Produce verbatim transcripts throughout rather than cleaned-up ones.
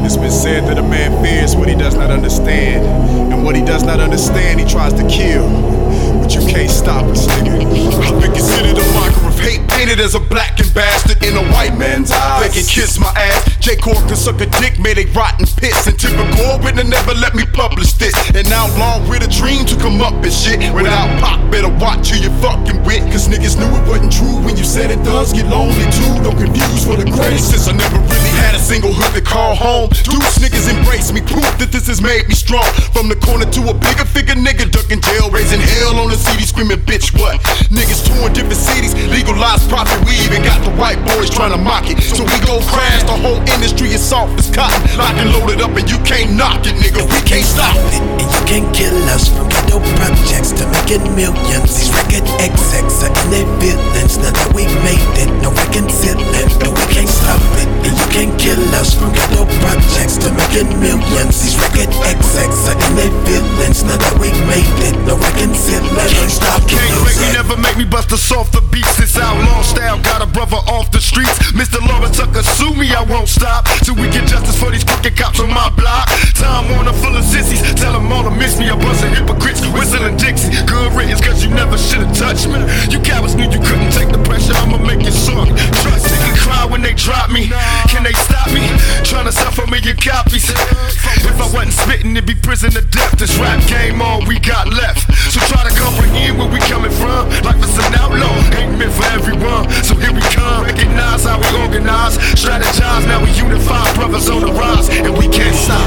It's been said that a man fears what he does not understand, and what he does not understand he tries to kill. But you can't stop us, nigga. I've been considered a marker of hate, painted as a blackened bastard in a white man's eyes. They can kiss my ass. J. Cole can suck a dick, made they rotten pits. And typical witness never let me publish this. And outlaw with a dream to come up and shit. Without Pac, better watch who you fucking with. Cause niggas knew it wasn't true when you said it does get lonely too. Don't confuse for the grace. Since I never really had a single hood to call home. Deuce niggas embrace me, proof that this has made me strong. From the corner to a bigger figure nigga, ducking jail, raising hell on the C D, screaming bitch what? Niggas touring different cities, legalized profit, we even got the white boys trying to mock it. So we go crash, the whole industry is soft as cotton. Lock and load it up and you can't knock it, nigga, we can't stop it. And you can't kill us from ghetto projects to making millions. These record execs are in their feelings. Now that we made it, no reconciling, no we can't stop it. And you can't kill us from ghetto projects to making millions. These record execs are in their feelings. Now that we made it, no reconciling, can't stop it. Can't make me, never make me bust a softer beat. This outlaw style got a brother off the streets. Mister Lawrence Tucker, sue me, I won't stop till we get justice for these crooked cops on my block. Time Warner full of sissies, tell them all to miss me. A bunch of hypocrites whistling Dixie. Good riddance, cause you never should've touched me. You cowards knew you couldn't take the pressure, I'ma make you song. Trust they can cry when they drop me. Can they stop me? Trying to sell for million copies. If I wasn't spitting, it'd be prison to death. This rap game all we got left. So try to comprehend where we coming from. Life is an outlaw, ain't meant for everyone. So here we come, recognize how we organize, strategize, now we unify, brothers on the rise, and we can't stop.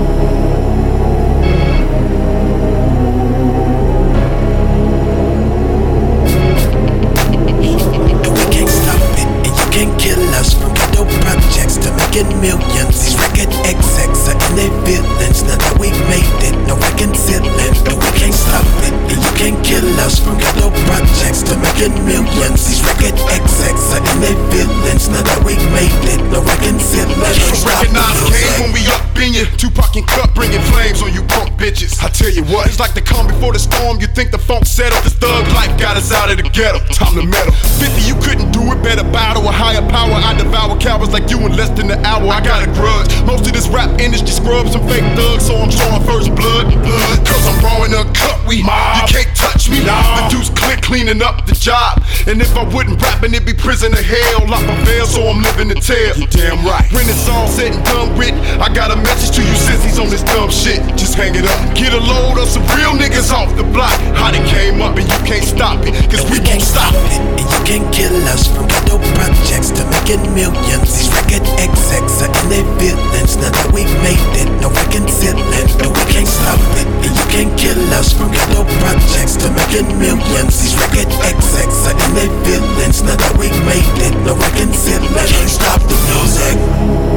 Can't kill us from ghetto projects to making millions. These record execs are in their feelings. Now that we made it, no reconciling, no we can't stop it. And you can't kill us from ghetto projects to making millions. These record execs are in their feelings. Now that we made it, no reconciling, can't stop it. Recognize game when we up in you. Tupac and Cut bringing flames on you punk bitches. I tell you what, it's like the calm before the storm. You think the funk settled, this thug life got us out of the ghetto. Time to meddle. fifty, you couldn't do it, better battle a higher power. I devour cowards like you in less than an hour. I got a grudge. Most of this rap industry scrubs and fake thugs, so I'm showing first blood. blood. Cause I'm raw and uncut, we mob. You can't touch me. No. The dudes click cleaning up the job. And if I wouldn't rap, and it'd be prison to hell. Lock my veil, so I'm living the tale. You damn right. When it's all said and done with, I got a message to you sissies on this dumb shit. Just hang it up. Get a load of some real niggas off the block. How they came up and you can't stop it, cause we, we won't stop it. And you can't kill us from ghetto projects to making millions. These record execs are in their feelings. Now that we made it, no reconciling, no we can't stop it. And you can't kill us from ghetto projects to making millions. These record execs are in their feelings. Now that we made it, no reconciling, can't stop the music.